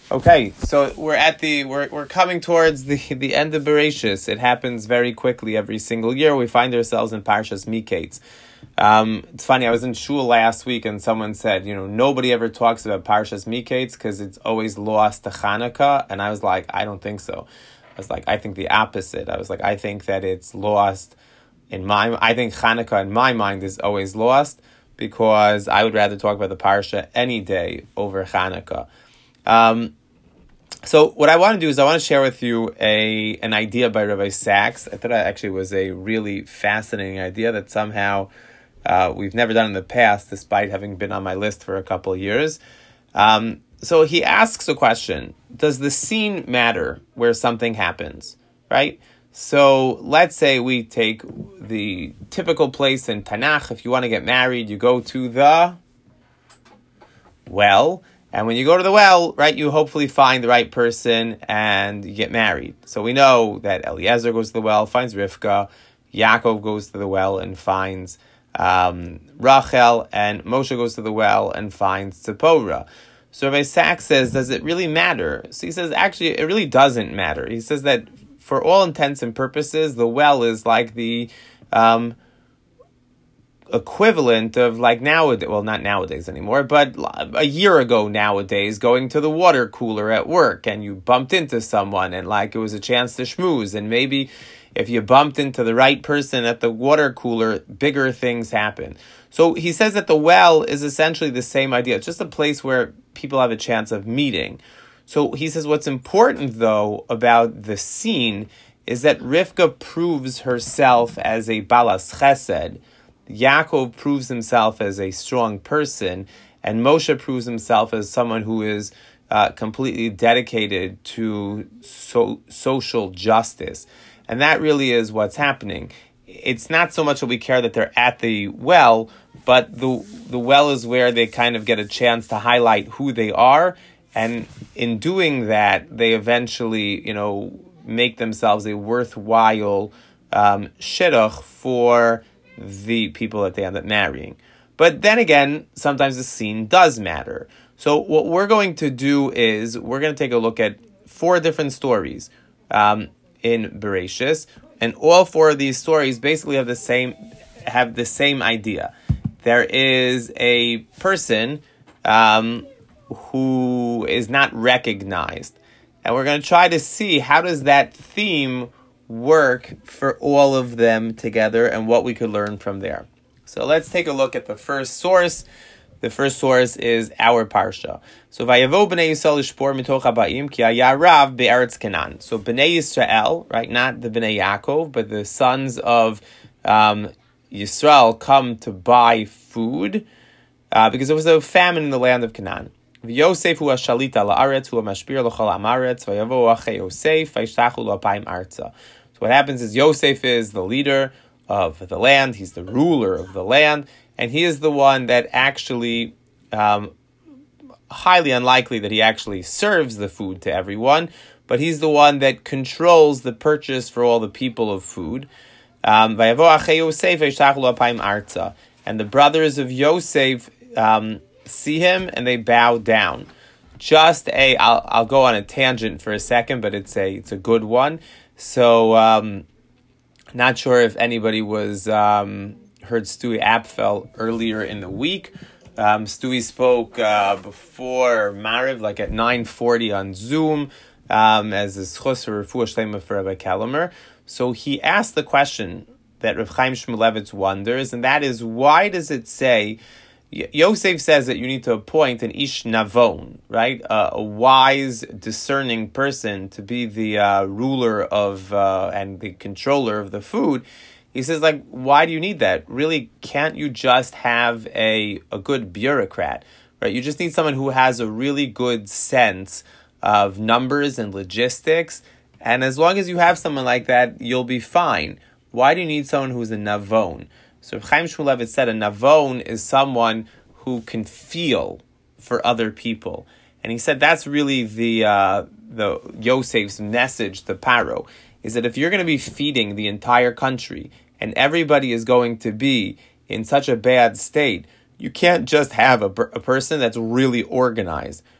Okay, so we're coming towards the end of Bereshis. It happens very quickly every single year. We find ourselves in Parshas Miketz. It's funny, I was in shul last week and someone said, nobody ever talks about Parshas Miketz because it's always lost to Chanukah, and I was like, I don't think so. I was like, I think the opposite. I was like, I think that it's lost I think Chanukah in my mind is always lost because I would rather talk about the Parsha any day over Chanukah. So what I want to do is I want to share with you an idea by Rabbi Sachs. I thought it actually was a really fascinating idea that somehow we've never done in the past, despite having been on my list for a couple of years. So he asks a question: does the scene matter where something happens, right? So let's say we take the typical place in Tanakh. If you want to get married, you go to the well. And when you go to the well, right, you hopefully find the right person and you get married. So we know that Eliezer goes to the well, finds Rivka. Yaakov goes to the well and finds Rachel. And Moshe goes to the well and finds Tzipporah. So Rabbi Sachs says, does it really matter? So he says, actually, it really doesn't matter. He says that for all intents and purposes, the well is like the equivalent of like nowadays, well, not nowadays anymore, but a year ago nowadays, going to the water cooler at work and you bumped into someone and like it was a chance to schmooze, and maybe if you bumped into the right person at the water cooler, bigger things happen. So he says that the well is essentially the same idea. It's just a place where people have a chance of meeting. So he says what's important though about the scene is that Rivka proves herself as a balas chesed, Yaakov proves himself as a strong person, and Moshe proves himself as someone who is completely dedicated to social justice. And that really is what's happening. It's not so much that we care that they're at the well, but the well is where they kind of get a chance to highlight who they are, and in doing that, they eventually, make themselves a worthwhile shidduch for the people that they end up marrying. But then again, sometimes the scene does matter. So what we're going to do is we're going to take a look at 4 different stories in Bereshis, and all 4 of these stories basically have the same idea. There is a person who is not recognized, and we're going to try to see how does that theme work for all of them together and what we could learn from there. So let's take a look at the first source. The first source is our parsha. So Vayavo b'nei Yisrael lishpor mitoch habayim ki haya rav be'eretz Canaan. So b'nei Yisrael, right, not the b'nei Yaakov, but the sons of Yisrael come to buy food because there was a famine in the land of Canaan. Yosef hu hashalit al haaretz hu hamashpir l'chol haaretz vayavo achei Yosef vayishtachu l'apayim arza. What happens is Yosef is the leader of the land. He's the ruler of the land. And he is the one that actually, highly unlikely that he actually serves the food to everyone, but he's the one that controls the purchase for all the people of food. And the brothers of Yosef see him and they bow down. I'll go on a tangent for a second, but it's a good one. So, not sure if anybody heard Stewie Apfel earlier in the week. Stewie spoke before Mariv, like at 9:40 on Zoom, as a schus or refuah shlema for Rabbi Kellemer. So he asked the question that Rav Chaim Shmulevitz wonders, and that is, why does it say, Yosef says that you need to appoint an ish navon, right? A wise, discerning person to be the ruler of and the controller of the food. He says, why do you need that? Really, can't you just have a good bureaucrat, right? You just need someone who has a really good sense of numbers and logistics. And as long as you have someone like that, you'll be fine. Why do you need someone who's a navon? So Chaim Shmulevitz said a navon is someone who can feel for other people. And he said that's really the Yosef's message to Paro, is that if you're going to be feeding the entire country and everybody is going to be in such a bad state, you can't just have a person that's really organized.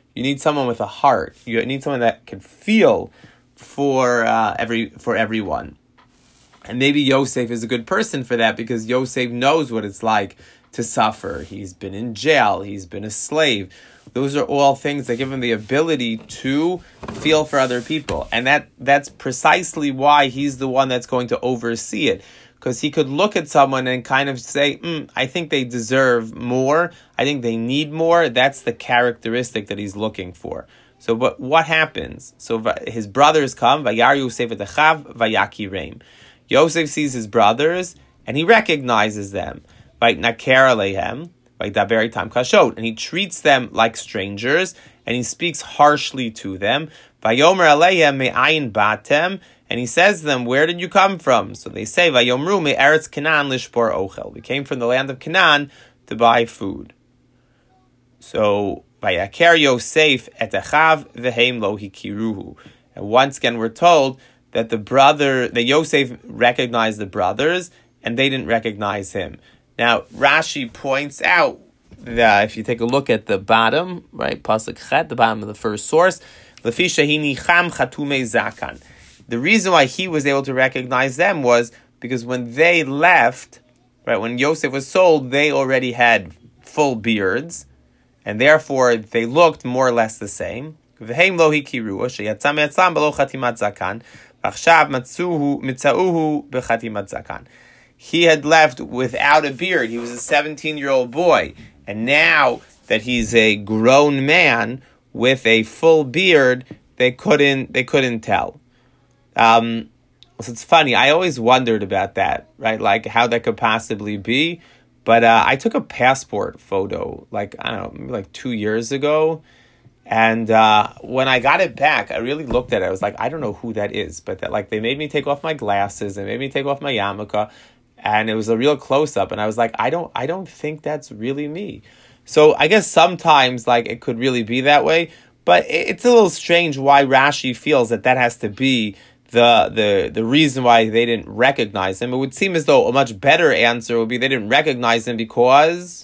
You need someone with a heart. You need someone that can feel for everyone. And maybe Yosef is a good person for that because Yosef knows what it's like to suffer. He's been in jail. He's been a slave. Those are all things that give him the ability to feel for other people. And that's precisely why he's the one that's going to oversee it. Because he could look at someone and kind of say, I think they deserve more. I think they need more. That's the characteristic that he's looking for. So what happens? So his brothers come, Vayar Yosef et Achav, Vayakireim. Yosef sees his brothers, and he recognizes them. Vayitnaker aleihem, Vaydaber itam kashot. And he treats them like strangers, and he speaks harshly to them. Vayomer aleihem me'ayin batem. And he says to them, where did you come from? So they say, Vayomru me'eretz Canaan lishpor ochel. We came from the land of Canaan to buy food. So, Vayaker Yosef et Achav v'heim lo hikiruhu. And once again we're told that that Yosef recognized the brothers, and they didn't recognize him. Now, Rashi points out that if you take a look at the bottom, right, Pasuk Chet, the bottom of the first source, Lefi shehini cham chatume zakan. The reason why he was able to recognize them was because when they left, right, when Yosef was sold, they already had full beards, and therefore they looked more or less the same. V'heim lo hikiruah sheyatzam yatzam b'lo chatimat zakan v'achshav mitzauhu b'chatimat zakan. He had left without a beard. He was a 17-year-old boy, and now that he's a grown man with a full beard, they couldn't tell. So it's funny. I always wondered about that, right? Like how that could possibly be. But I took a passport photo, like, I don't know, maybe like 2 years ago. And when I got it back, I really looked at it. I was like, I don't know who that is. But that, like, they made me take off my glasses and made me take off my yarmulke. And it was a real close-up. And I was like, I don't think that's really me. So I guess sometimes, like, it could really be that way. But it's a little strange why Rashi feels that has to be the reason why they didn't recognize him. It would seem as though a much better answer would be they didn't recognize him because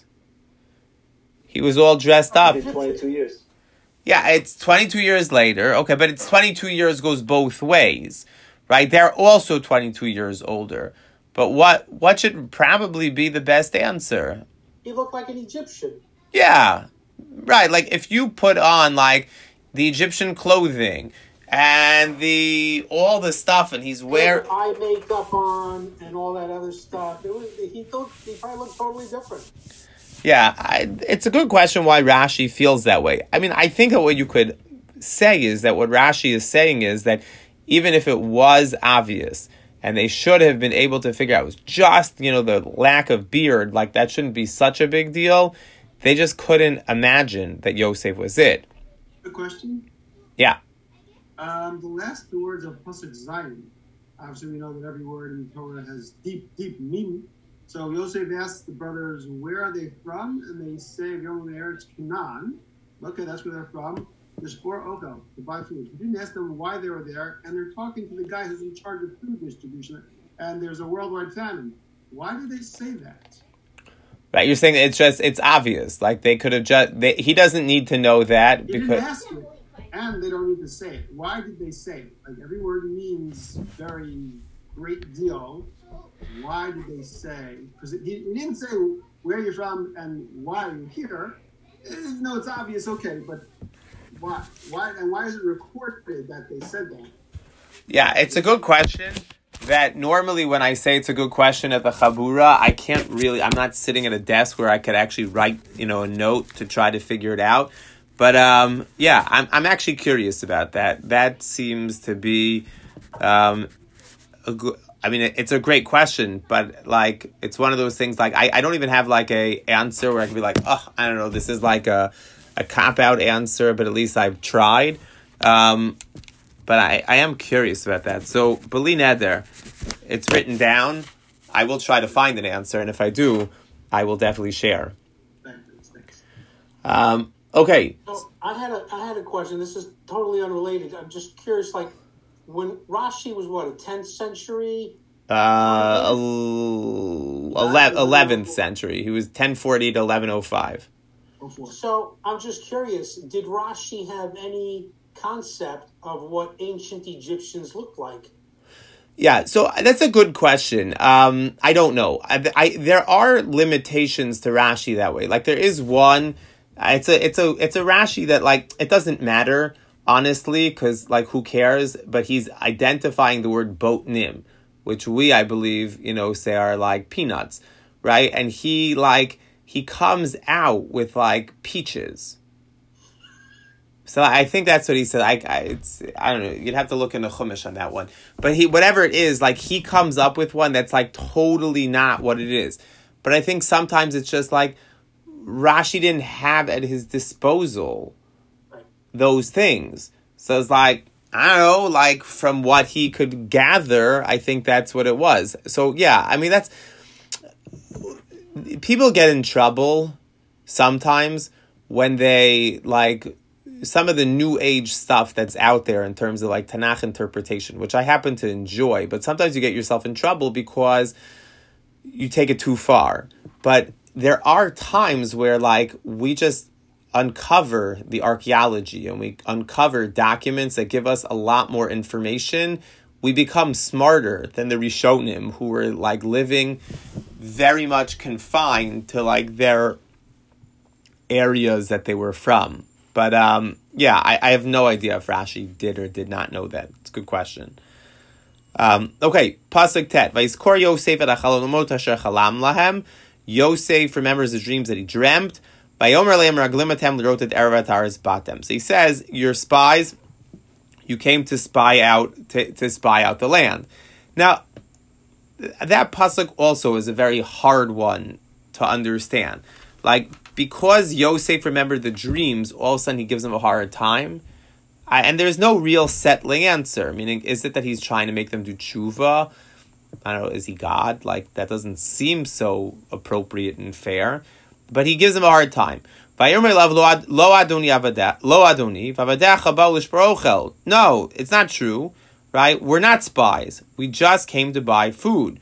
he was all dressed up. It's 22 years. Yeah, it's 22 years later. Okay, but it's 22 years goes both ways, right? They're also 22 years older. But what should probably be the best answer? He looked like an Egyptian. Yeah, right. Like if you put on like the Egyptian clothing and all the stuff, and he's wearing eye makeup on and all that other stuff. He probably looked totally different. Yeah, it's a good question why Rashi feels that way. I mean, I think that what you could say is that what Rashi is saying is that even if it was obvious and they should have been able to figure out it was just, the lack of beard, like that shouldn't be such a big deal. They just couldn't imagine that Yosef was it. A question? Yeah. The last two words of Pasuk Zayin, obviously we know that every word in the Torah has deep, deep meaning. So Yosef asks the brothers, where are they from? And they say, Yom Eretz Canaan. Okay, that's where they're from. There's 4 Okel to buy food. He didn't ask them why they were there, and they're talking to the guy who's in charge of food distribution, and there's a worldwide famine. Why did they say that? Right, you're saying it's obvious. Like they could have he doesn't need to know that He didn't ask it. And they don't need to say it. Why did they say it? Like every word means very great deal. Why did they say? Because he didn't say where you're from and why you're here. No, it's obvious. Okay, but why? And why is it recorded that they said that? Yeah, it's a good question. That normally when I say it's a good question at the Chabura, I'm not sitting at a desk where I could actually write, a note to try to figure it out. But I'm actually curious about that. That seems to be it's a great question, but like it's one of those things like I don't even have like a answer where I can be like, I don't know, this is like a cop-out answer, but at least I've tried. But I am curious about that. So Bali Neder, it's written down. I will try to find an answer, and if I do, I will definitely share. Thanks. Okay. So I had a question. This is totally unrelated. I'm just curious, like when Rashi was a 10th century? 11th century. He was 1040 to 1105. before. So I'm just curious, did Rashi have any concept of what ancient Egyptians looked like? Yeah, so that's a good question. I don't know. There are limitations to Rashi that way. Like there is one. It's a Rashi that like it doesn't matter honestly because like who cares? But he's identifying the word botnim, which we I believe say are like peanuts, right? And he comes out with like peaches. So I think that's what he said. I don't know. You'd have to look in the Chumash on that one. But whatever it is, like he comes up with one that's like totally not what it is. But I think sometimes it's just like Rashi didn't have at his disposal those things. So it's like, I don't know, like from what he could gather, I think that's what it was. So yeah, I mean people get in trouble sometimes when they like some of the new age stuff that's out there in terms of like Tanakh interpretation, which I happen to enjoy, but sometimes you get yourself in trouble because you take it too far. But there are times where like we just uncover the archaeology and we uncover documents that give us a lot more information. We become smarter than the Rishonim who were like living very much confined to like their areas that they were from. But yeah, I have no idea if Rashi did or did not know that. It's a good question. Okay, Pasuk Tet. Vayizkor Yosef et hachalomot asher chalam lahem. Yosef remembers the dreams that he dreamt. Vayomer lehem raglim atem l'rotet erev ataris batem. So he says, "You're spies. You came to spy out to spy out the land." Now, that pasuk also is a very hard one to understand. Like, because Yosef remembered the dreams, all of a sudden he gives him a hard time. And there's no real settling answer. Meaning, is it that he's trying to make them do tshuva? I don't know, is he God? Like, that doesn't seem so appropriate and fair. But he gives him a hard time. No, it's not true. Right? We're not spies. We just came to buy food.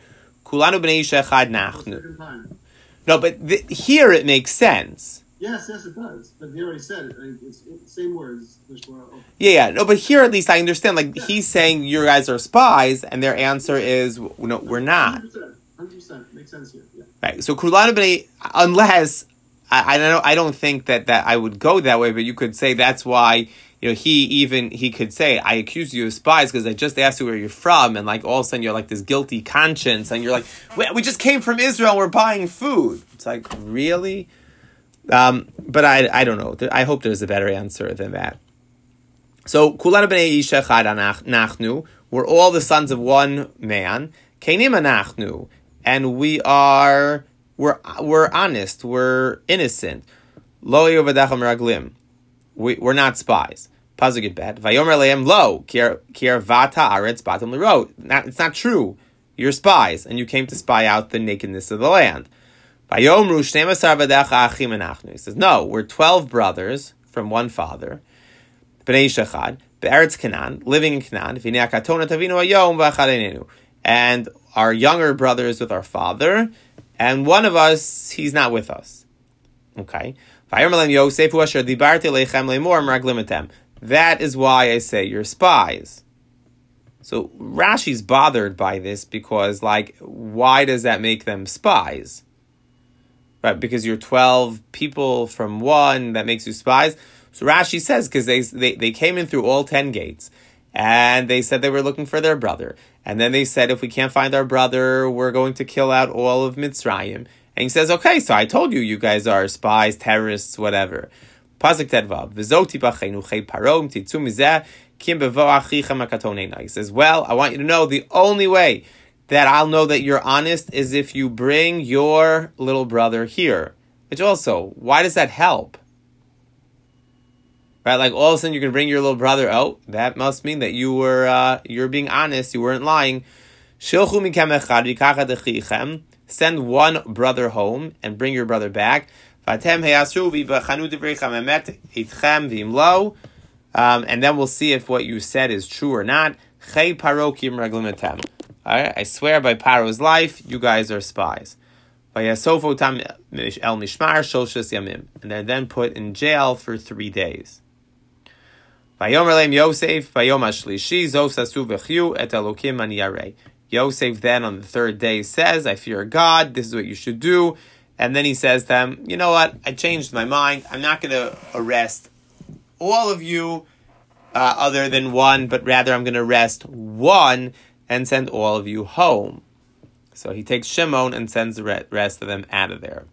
No, but here it makes sense. Yes, it does. But they already said it. It's the same words. Yeah. No, but here at least I understand. Like he's saying, you guys are spies, and their answer is, no, we're not. 100%. Makes sense here. Yeah. Right. So kulanu b'nei, unless I don't think that I would go that way, but you could say that's why. He could say, I accuse you of spies because I just asked you where you're from, and like all of a sudden you're like this guilty conscience, and you're like, we just came from Israel, we're buying food. It's like, really? But I don't know. I hope there's a better answer than that. So, Kulan b'nei ish echad anachnu, we're all the sons of one man. Keinim anachnu, and we're honest, we're innocent. Lo yovadacham raglim, we're not spies. Pasuk bad. Vayomer lehem lo kier vata aretz batam l'ro. It's not true. You're spies, and you came to spy out the nakedness of the land. Vayomru shneimasar v'decha achim anachnu. He says, no, we're 12 brothers from one father. Bnei shechad be'eretz Canaan, living in Canaan. V'nei akatona tavinu hayom v'achad. And our younger brother is with our father, and one of us, he's not with us. Okay. That is why I say you're spies. So Rashi's bothered by this because, like, why does that make them spies? Right, because you're 12 people from one, that makes you spies. So Rashi says, because they came in through all 10 gates, and they said they were looking for their brother. And then they said, if we can't find our brother, we're going to kill out all of Mitzrayim. And he says, okay, so I told you guys are spies, terrorists, whatever. Pasuk Tedvav. V'zoti b'cheinu chei parom titzu mizeh kim bevo achichem hakatonena. He says, well, I want you to know the only way that I'll know that you're honest is if you bring your little brother here. Which also, why does that help? Right, like all of a sudden you're going to bring your little brother. Oh, that must mean that you're being honest. You weren't lying. Shilchu mikem echad v'kachad achichem. Send one brother home and bring your brother back. And then we'll see if what you said is true or not. Alright, I swear by Paro's life, you guys are spies. Vayasofu tam el mishmar shoshes yamim, and they're then put in jail for 3 days. Vayomer leim Yosef vayom hashlishi zos asu v'chyu et Elokim ani yarei. Yosef then on the 3rd day says, I fear God, this is what you should do. And then he says to them, you know what, I changed my mind. I'm not going to arrest all of you other than one, but rather I'm going to arrest one and send all of you home. So he takes Shimon and sends the rest of them out of there.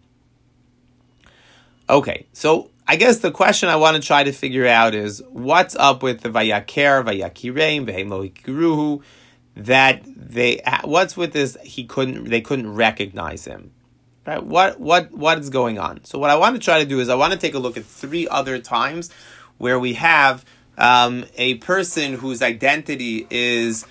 Okay, so I guess the question I want to try to figure out is, what's up with the Vayaker, Vayakireim, Vehem lo hikiruhu, that what's with this? They couldn't recognize him. Right? What is going on? So what I want to try to do is I want to take a look at 3 other times where we have a person whose identity is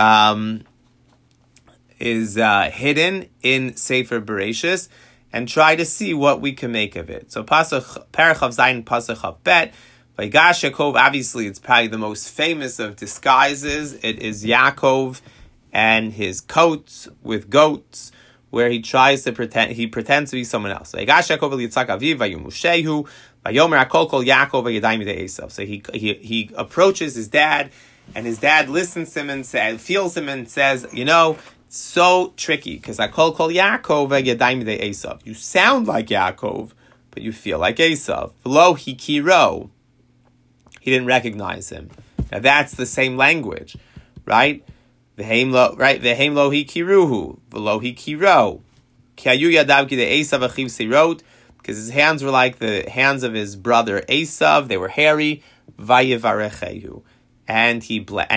hidden in Sefer Bereshis, and try to see what we can make of it. So Parach Chav Zayin Pasuk Chav Bet. Vayigash Yaakov, obviously it's probably the most famous of disguises. It is Yaakov and his coats with goats, where he tries to pretends to be someone else. Vayigash Yaakov Yitzchak Aviv Vayumushehu Vayomer Akol Kol Yaakov Vayadayim Midei Esav. So he approaches his dad, and his dad listens to him and feels him and says, you know, so tricky, because Akol Kol Yaakov Vayadayim Midei Esav. You sound like Yaakov, but you feel like Esav. V'lo hikiro. He didn't recognize him. Now that's the same language, right? V'heim lo hikiruhu, v'lo hikiro. Ki hayu yadav kidei Esav achiv seirot, because his hands were like the hands of his brother Esav. They were hairy. Vayevarechehu, and he blessed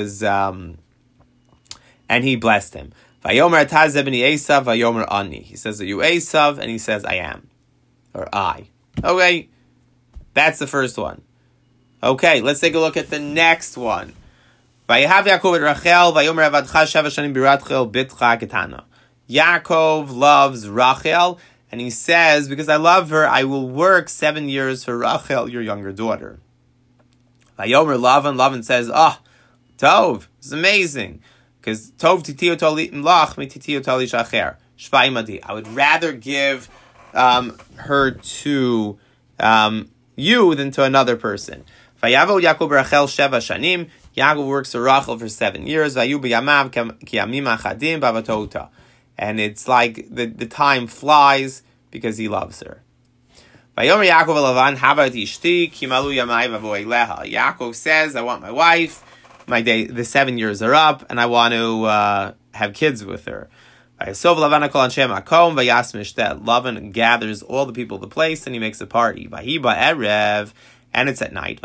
him. Vayomer ataz zebni Esav, vayomer ani. He says, "Are you Esav?" And he says, "I am," or "I." Okay, that's the first one. Okay, let's take a look at the next one. Vayehav Yaakov et Rachel, vayomer avadcha sheva shanim biratchel bitcha ketana. Yaakov loves Rachel, and he says, because I love her, I will work 7 years for Rachel, your younger daughter. Vayomer Lavan says, Tov, it's amazing. Because Tov titio toli lach mi titio toli shacher. Shvai madi. I would rather give her to you than to another person. Vayavo Yaakov Rachel sheva shanim. Yaakov works for Rachel for 7 years. Vayu b'yamav ki yamim achadim b'avatota. And it's like the time flies because he loves her. Vayomer Yaakov Lavan habat ishti kimalu yamai v'avoy leha. Yaakov says, I want my wife. The 7 years are up, and I want to have kids with her. Lavan gathers all the people of the place, and he makes a party. And it's at night.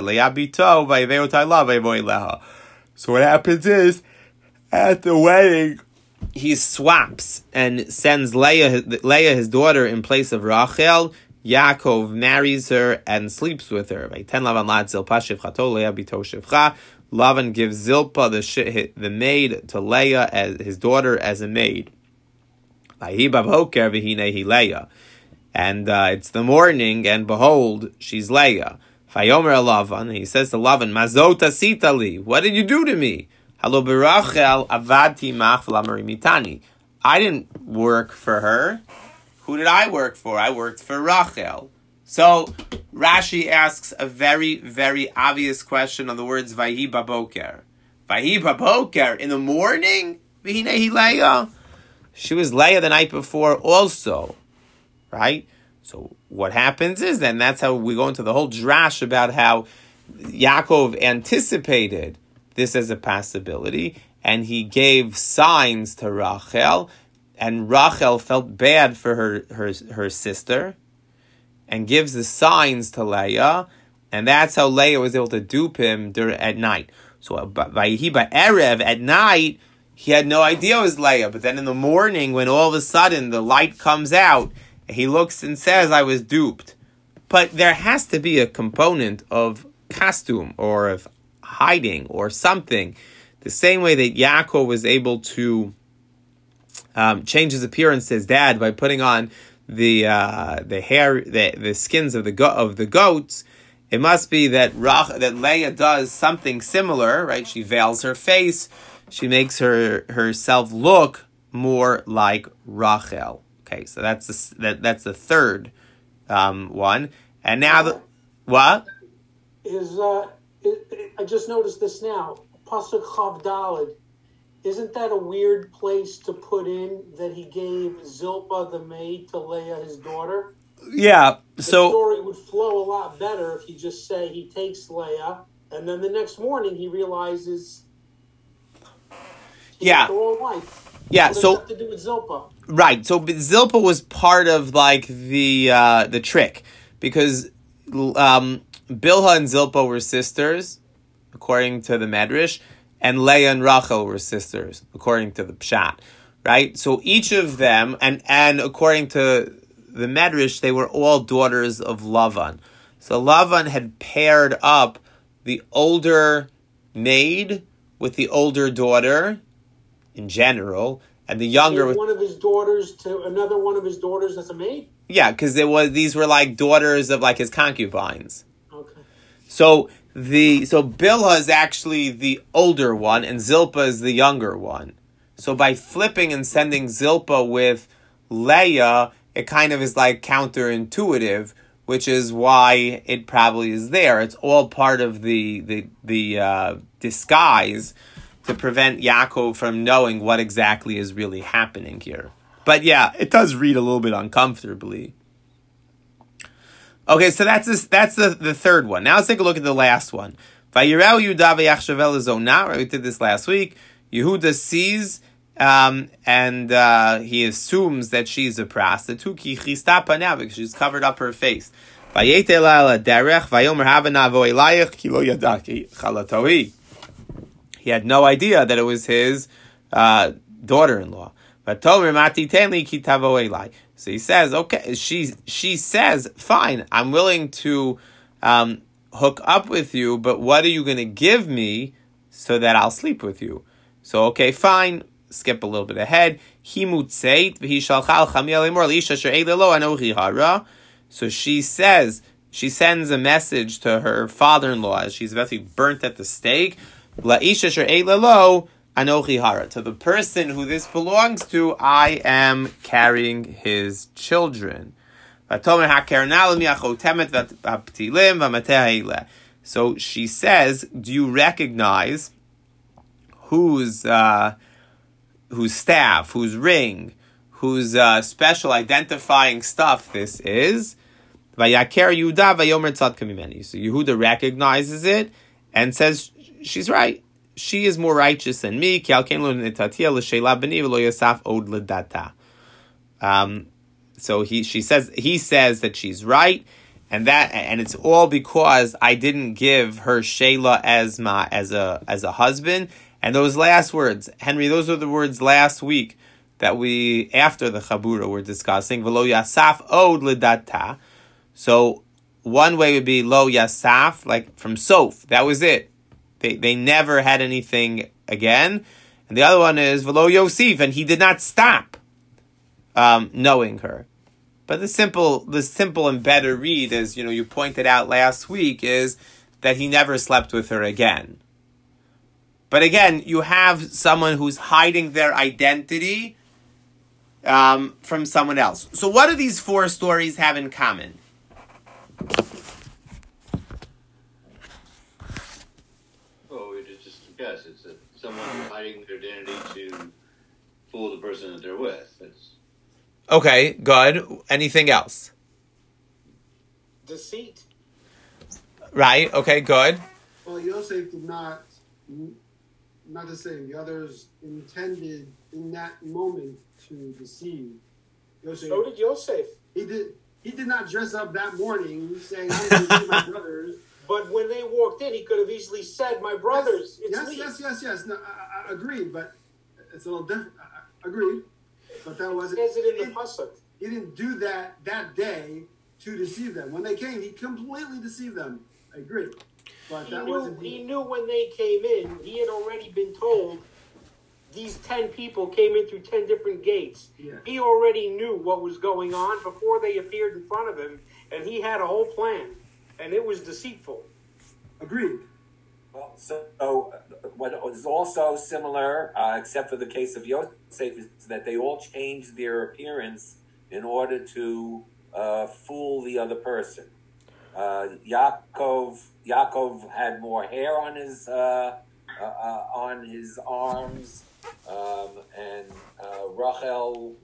So what happens is, at the wedding, he swaps and sends Leah, his daughter, in place of Rachel. Yaakov marries her and sleeps with her. Lavan gives Zilpah, the maid, to Leah, as his daughter, as a maid. And it's the morning, and behold, she's Leah. Vayomer Lavan, he says to Lavan, Mazot asitali, what did you do to me? Halo berachel avadti mach mitani. I didn't work for her. Who did I work for? I worked for Rachel. So Rashi asks a very, very obvious question on the words Vayi baboker. Vayi baboker, in the morning? V'hinehi Leah. She was Leah the night before also, right? So what happens is then that's how we go into the whole drash about how Yaakov anticipated this as a possibility, and he gave signs to Rachel, and Rachel felt bad for her sister, and gives the signs to Leah, and that's how Leah was able to dupe him at night. So Erev, at night, he had no idea it was Leah, but then in the morning, when all of a sudden the light comes out, he looks and says, I was duped. But there has to be a component of costume, or of hiding, or something. The same way that Yaakov was able to change his appearance to his dad by putting on the hair, the skins of the goats. It must be that Leah does something similar, right? She veils her face. She makes herself look more like Rachel. Okay, so that's the third one. And now what? I just noticed this now. Pasuk Chav Daled. Isn't that a weird place to put in that he gave Zilpah the maid to Leah, his daughter? Yeah. The So story would flow a lot better if you just say he takes Leah, and then the next morning he realizes. Yeah. Their whole life. Yeah. What does So that have to do with Zilpah? right. So Zilpah was part of like the trick because Bilhah and Zilpah were sisters, according to the Medrash, and Leah and Rachel were sisters, according to the Pshat, right? So each of them, and according to the Medrash, they were all daughters of Lavan. So Lavan had paired up the older maid with the older daughter, in general, and the younger with one of his daughters to another one of his daughters as a maid? Yeah, because these were like daughters of like his concubines. Okay. So Bilhah is actually the older one, and Zilpah is the younger one. So by flipping and sending Zilpah with Leah, it kind of is like counterintuitive, which is why it probably is there. It's all part of the disguise to prevent Yaakov from knowing what exactly is really happening here. But yeah, it does read a little bit uncomfortably. Okay, so that's the third one. Now let's take a look at the last one. Vayireu Yehuda v'yachshav elazonah. We did this last week. Yehuda sees and he assumes that she's a prostitute. Ki chista panav, because she's covered up her face. Vayetel ala derech vayomer havana vo elayich ki lo yadaki chalatoi. He had no idea that it was his daughter-in-law. So he says, okay, she says, fine, I'm willing to hook up with you, but what are you going to give me so that I'll sleep with you? So, okay, fine, skip a little bit ahead. So she says, she sends a message to her father-in-law as she's about to be burnt at the stake. Anochi hara. To the person who this belongs to, I am carrying his children. So she says, do you recognize whose staff, whose ring, whose special identifying stuff this is? So Yehuda recognizes it and says, she's right. She is more righteous than me. So he says that she's right, and it's all because I didn't give her Sheila as a husband. And those last words, Henry, those were the words last week that we after the Chabura were discussing. V'lo yasaf od ledata. So one way would be lo yasaf, like from Soph. That was it. They never had anything again. And the other one is V'lo Yosef, and he did not stop knowing her. But the simple and better read, as you pointed out last week, is that he never slept with her again. But again, you have someone who's hiding their identity from someone else. So what do these four stories have in common? Yes, it's someone hiding their identity to fool the person that they're with. Okay, good. Anything else? Deceit. Right, okay, good. Well, Yosef did not the same. The others intended in that moment to deceive. So did Yosef. He did not dress up that morning saying, I'm going to see my brothers. But when they walked in, he could have easily said, "My brothers." Yes. No, I agreed, but it's a little different. Agreed, but that wasn't. It says it in the pasuk. He didn't do that day to deceive them. When they came, he completely deceived them. I agree, but he knew when they came in. He had already been told these 10 people came in through 10 different gates. Yeah. He already knew what was going on before they appeared in front of him, and he had a whole plan. And it was deceitful. Agreed. Well, so what was also similar, except for the case of Yosef, is that they all changed their appearance in order to fool the other person. Yaakov had more hair on his arms, and Rachel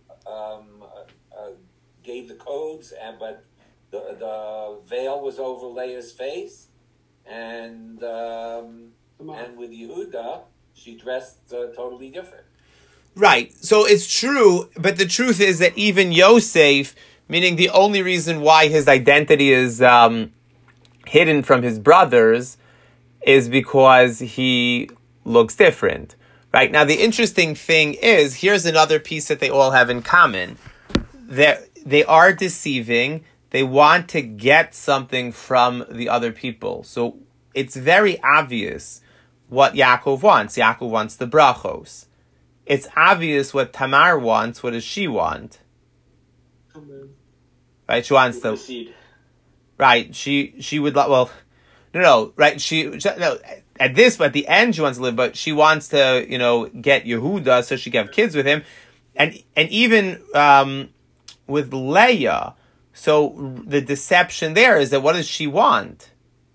gave the codes, but the veil was over Leah's face, and with Yehuda, she dressed totally different. Right. So it's true, but the truth is that even Yosef, meaning the only reason why his identity is hidden from his brothers, is because he looks different. Right. Now, the interesting thing is, here's another piece that they all have in common. They are deceiving. They want to get something from the other people. So it's very obvious what Yaakov wants. Yaakov wants the brachos. It's obvious what Tamar wants. What does she want? Right, she wants the seed. Right, she would well, no, right. At the end she wants to live, but she wants to get Yehuda so she can have kids with him, and even with Leah. So the deception there is that what does she want?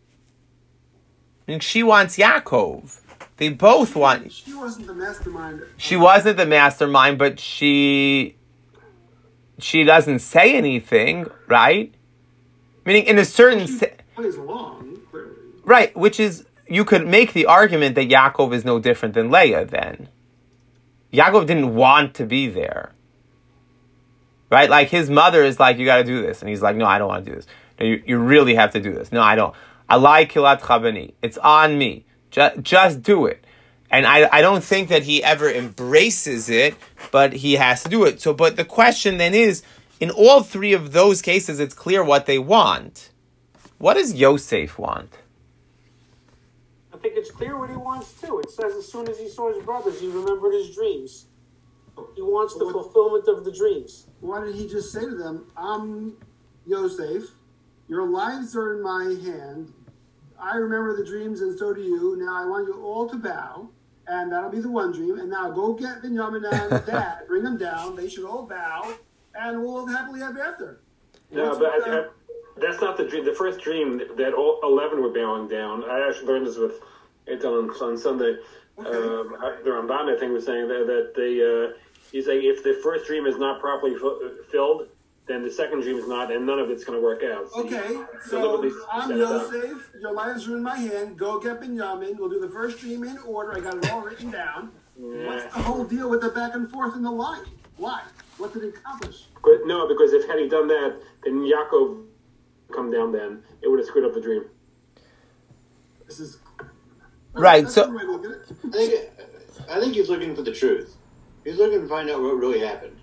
I mean, she wants Yaakov. They both want. She wasn't the mastermind. She wasn't the mastermind, but she doesn't say anything, right? Meaning, in a certain plays along, clearly. Right, which is, you could make the argument that Yaakov is no different than Leah. Then Yaakov didn't want to be there, right? Like his mother is like, you got to do this, and he's like, no, I don't want to do this. No, you really have to do this. No, I don't. I like Kilat Chabani. It's on me. Just do it. And I don't think that he ever embraces it, but he has to do it. So, but the question then is, in all three of those cases, it's clear what they want. What does Yosef want? I think it's clear what he wants too. It says as soon as he saw his brothers, he remembered his dreams. He wants the fulfillment of the dreams. Why did he just say to them, I'm Yosef, your lives are in my hand, I remember the dreams and so do you, now I want you all to bow, and that'll be the one dream, and now go get Binyamin and Dad, bring them down, they should all bow, and we'll live happily ever after. No, but that's not the dream. The first dream that all 11 were bowing down. I actually learned this with Eitan on Sunday. Okay. The Ramban, I think, was saying that he's saying if the first dream is not properly filled, then the second dream is not, and none of it's going to work out. So so I'm Yosef, your lives are in my hand, go get Binyamin, we'll do the first dream in order, I got it all written down. Yeah. What's the whole deal with the back and forth in the line? Why? What did it accomplish? No, because if had he done that, then Yaakov come down then, it would have screwed up the dream. This is... Right, so... I think he's looking for the truth. He's looking to find out what really happened.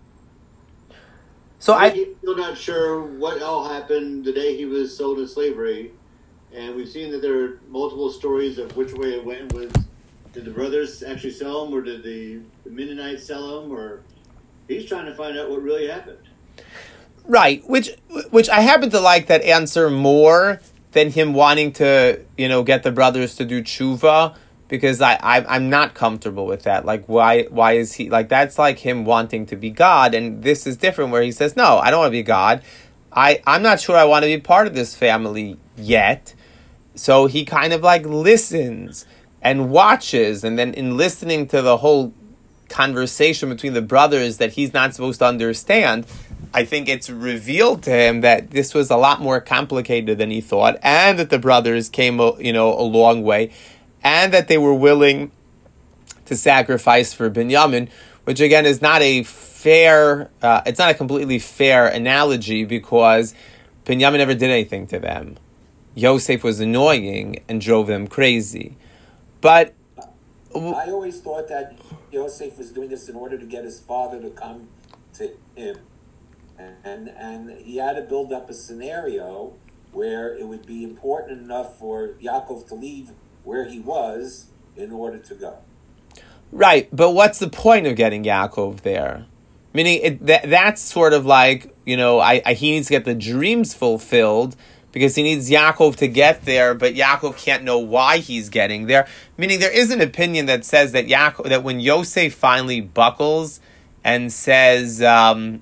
So He's still not sure what all happened the day he was sold into slavery, and we've seen that there are multiple stories of which way it went. Did the brothers actually sell him, or did the Mennonites sell him, or he's trying to find out what really happened. Right, which I happen to like that answer more than him wanting to, get the brothers to do tshuva, because I'm not comfortable with that. Like, why is he, like, that's like him wanting to be God, and this is different where he says, no, I don't want to be God. I'm not sure I want to be part of this family yet. So he kind of like listens and watches, and then in listening to the whole conversation between the brothers that he's not supposed to understand, I think it's revealed to him that this was a lot more complicated than he thought, and that the brothers came, a long way, and that they were willing to sacrifice for Binyamin, which again is not a fair, it's not a completely fair analogy, because Binyamin never did anything to them. Yosef was annoying and drove them crazy. But I always thought that Yosef was doing this in order to get his father to come to him. And he had to build up a scenario where it would be important enough for Yaakov to leave where he was in order to go. Right, but what's the point of getting Yaakov there? Meaning, that's sort of like, he needs to get the dreams fulfilled, because he needs Yaakov to get there, but Yaakov can't know why he's getting there. Meaning, there is an opinion that says that that when Yosef finally buckles and says, I'm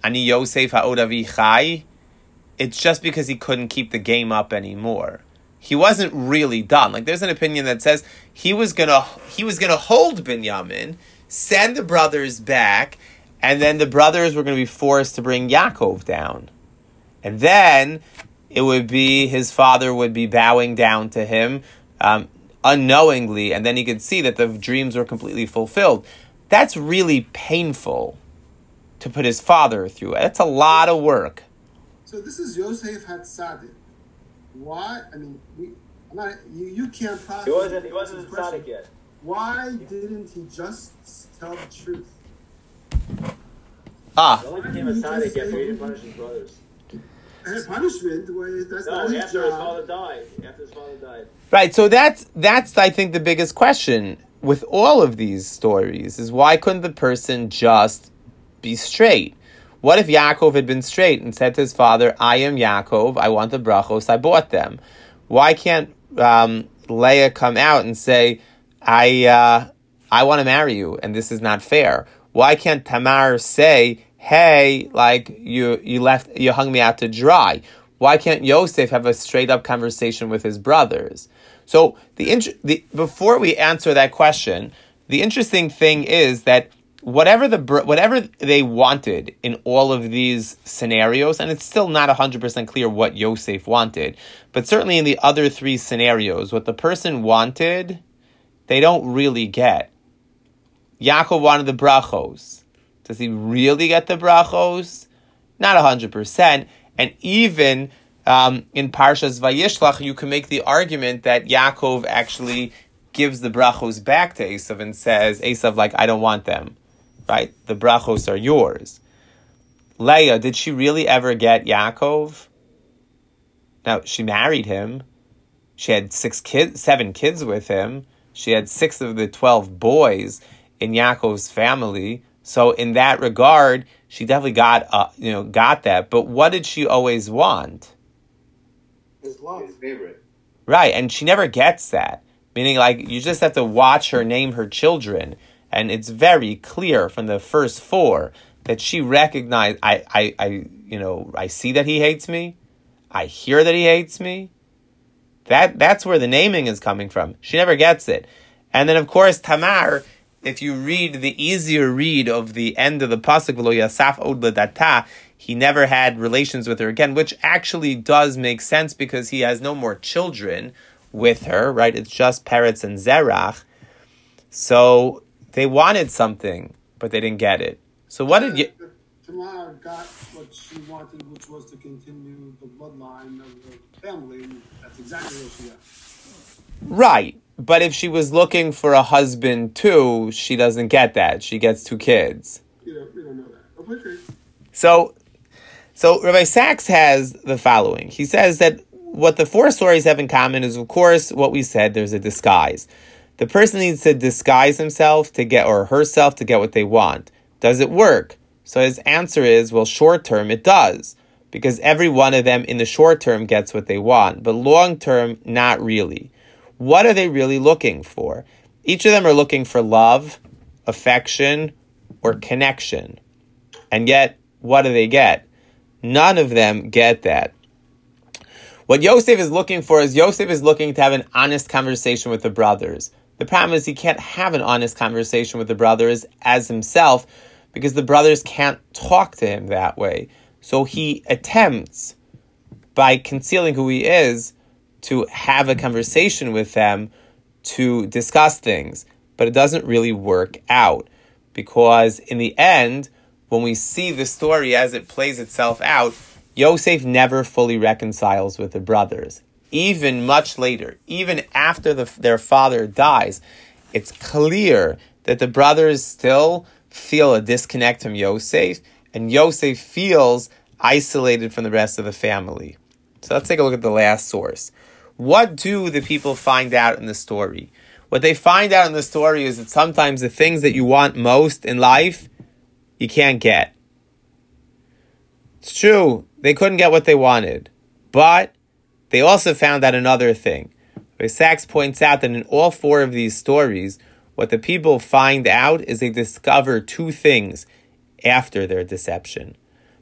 Ani Yosef ha'od avi chai, it's just because he couldn't keep the game up anymore. He wasn't really done. Like there's an opinion that says he was gonna hold Binyamin, send the brothers back, and then the brothers were going to be forced to bring Yaakov down. And then it would be his father would be bowing down to him unknowingly, and then he could see that the dreams were completely fulfilled. That's really painful to put his father through. That's a lot of work. So this is Yosef Hatzadik. Why? I mean, you can't process. He wasn't a tzaddik yet. Why didn't he just tell the truth? He only became a tzaddik after he didn't punish his brothers. Punishment? That's not his after job. After his father died. Right, so that's I think the biggest question with all of these stories is why couldn't the person just be straight? What if Yaakov had been straight and said to his father, I am Yaakov, I want the brachos, I bought them? Why can't Leah come out and say, I want to marry you and this is not fair? Why can't Tamar say, hey, like you hung me out to dry? Why can't Yosef have a straight up conversation with his brothers? So before we answer that question, the interesting thing is that whatever they wanted in all of these scenarios, and it's still not 100% clear what Yosef wanted, but certainly in the other three scenarios, what the person wanted, they don't really get. Yaakov wanted the brachos. Does he really get the brachos? Not 100%. And even in Parshas Vayishlach, you can make the argument that Yaakov actually gives the brachos back to Esav and says, Esav, like, I don't want them. Right? The brachos are yours. Leah, did she really ever get Yaakov? Now, she married him. She had 7 kids with him. She had 6 of the 12 boys in Yaakov's family. So in that regard, she definitely got that. But what did she always want? His love. His favorite. Right, and she never gets that. Meaning, like, you just have to watch her name her children. And it's very clear from the first 4 that she recognized, I see that he hates me. I hear that he hates me. That's where the naming is coming from. She never gets it. And then, of course, Tamar, if you read the easier read of the end of the pasuk, V'lo yasaf od ledata, he never had relations with her again, which actually does make sense because he has no more children with her, right? It's just Peretz and Zerach. So they wanted something, but they didn't get it. So what did you... Tamar got what she wanted, which was to continue the bloodline of the family, and that's exactly what she got. Right. But if she was looking for a husband too, she doesn't get that. She gets 2 kids. We don't know that. Okay. So Rabbi Sachs has the following. He says that what the 4 stories have in common is, of course, what we said, there's a disguise. The person needs to disguise himself to get, or herself to get what they want. Does it work? So his answer is, well, short term, it does. Because every one of them in the short term gets what they want. But long term, not really. What are they really looking for? Each of them are looking for love, affection, or connection. And yet, what do they get? None of them get that. What Yosef is looking for is Yosef is looking to have an honest conversation with the brothers. The problem is he can't have an honest conversation with the brothers as himself because the brothers can't talk to him that way. So he attempts, by concealing who he is, to have a conversation with them to discuss things. But it doesn't really work out because in the end, when we see the story as it plays itself out, Yosef never fully reconciles with the brothers. Even much later, even after their father dies, it's clear that the brothers still feel a disconnect from Yosef, and Yosef feels isolated from the rest of the family. So let's take a look at the last source. What do the people find out in the story? What they find out in the story is that sometimes the things that you want most in life, you can't get. It's true, they couldn't get what they wanted. But they also found out another thing. Sachs points out that in all 4 of these stories, what the people find out is they discover 2 things after their deception.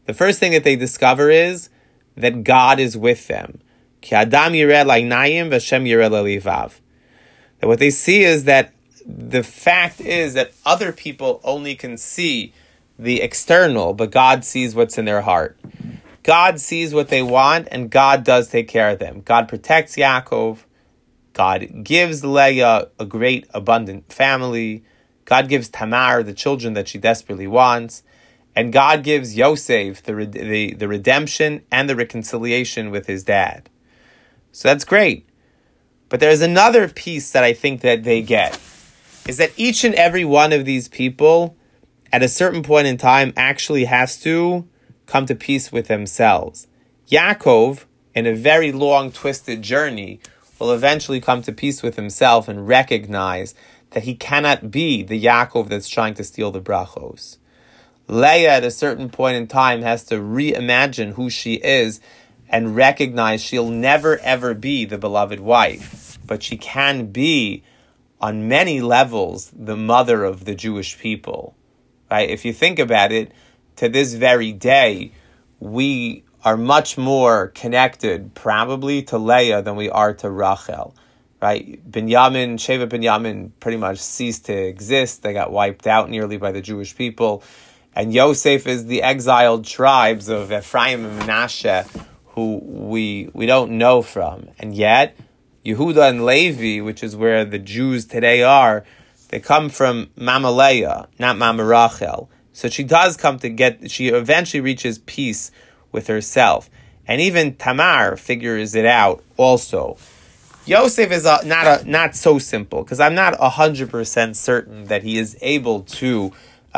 The first thing that they discover is that God is with them. Ki Adam yireh la'inayim v'Hashem yireh la'livav. That what they see is that the fact is that other people only can see the external, but God sees what's in their heart. God sees what they want, and God does take care of them. God protects Yaakov. God gives Leah a great, abundant family. God gives Tamar the children that she desperately wants. And God gives Yosef the redemption and the reconciliation with his dad. So that's great. But there's another piece that I think that they get, is that each and every one of these people, at a certain point in time, actually has to come to peace with themselves. Yaakov, in a very long, twisted journey, will eventually come to peace with himself and recognize that he cannot be the Yaakov that's trying to steal the brachos. Leah, at a certain point in time, has to reimagine who she is and recognize she'll never ever be the beloved wife, but she can be, on many levels, the mother of the Jewish people. Right? If you think about it, to this very day, we are much more connected, probably, to Leah than we are to Rachel. Right? Shevet Binyamin pretty much ceased to exist. They got wiped out nearly by the Jewish people. And Yosef is the exiled tribes of Ephraim and Manasseh, who we don't know from. And yet, Yehuda and Levi, which is where the Jews today are, they come from Mama Leah, not Mama Rachel. So she does she eventually reaches peace with herself. And even Tamar figures it out also. Yosef is not so simple, because I'm not 100% certain that he is able to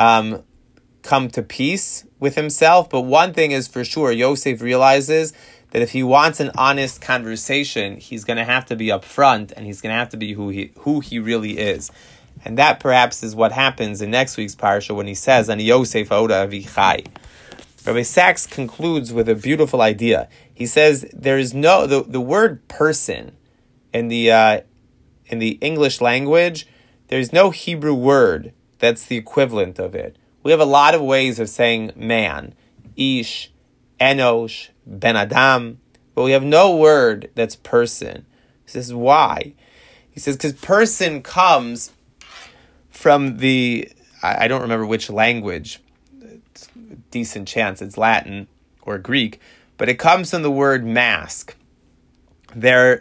come to peace with himself. But one thing is for sure, Yosef realizes that if he wants an honest conversation, he's going to have to be upfront, and he's going to have to be who he really is. And that perhaps is what happens in next week's parsha when he says, "Ani Yosef Oda Avichai." Rabbi Sachs concludes with a beautiful idea. He says there is the word person in the English language. There's no Hebrew word that's the equivalent of it. We have a lot of ways of saying man, ish, enosh, ben adam, but we have no word that's person. He says why? He says because person comes from I don't remember which language, it's a decent chance it's Latin or Greek, but it comes from the word mask. They're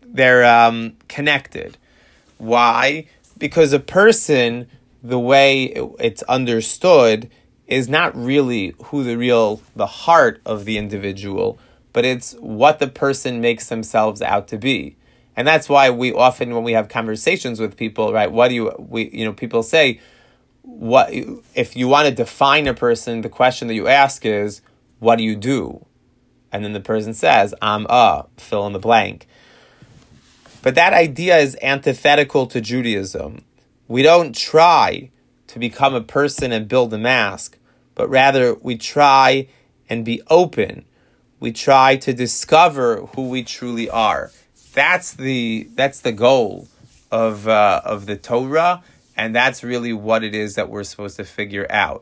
connected. Why? Because a person, the way it's understood, is not really the heart of the individual, but it's what the person makes themselves out to be. And that's why we often, when we have conversations with people, right, people say, what if you want to define a person, the question that you ask is, what do you do? And then the person says, I'm fill in the blank. But that idea is antithetical to Judaism. We don't try to become a person and build a mask, but rather we try and be open. We try to discover who we truly are. That's the goal of the Torah, and that's really what it is that we're supposed to figure out.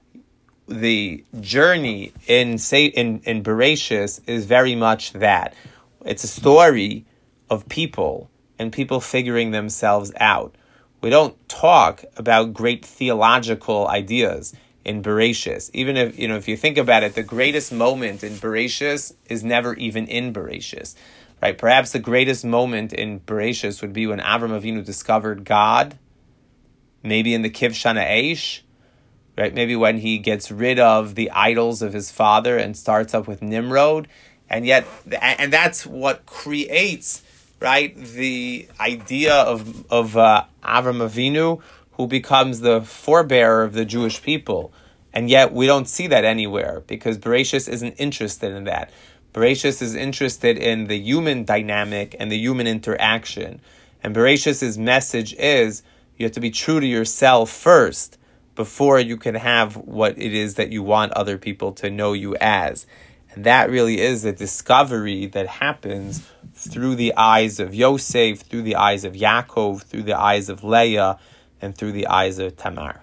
The journey in Bereshis is very much that. It's a story of people and people figuring themselves out. We don't talk about great theological ideas in Bereshis. Even if you think about it, the greatest moment in Bereshis is never even in Bereshis. Right? Perhaps the greatest moment in Bereshis would be when Avram Avinu discovered God, maybe in the Kivshana Eish, right? Maybe when he gets rid of the idols of his father and starts up with Nimrod, and that's what creates, right, the idea of Avram Avinu, who becomes the forebearer of the Jewish people. And yet we don't see that anywhere, because Bereshis isn't interested in that. Bereshis is interested in the human dynamic and the human interaction. And Bereshis' message is, you have to be true to yourself first before you can have what it is that you want other people to know you as. And that really is a discovery that happens through the eyes of Yosef, through the eyes of Yaakov, through the eyes of Leah, and through the eyes of Tamar.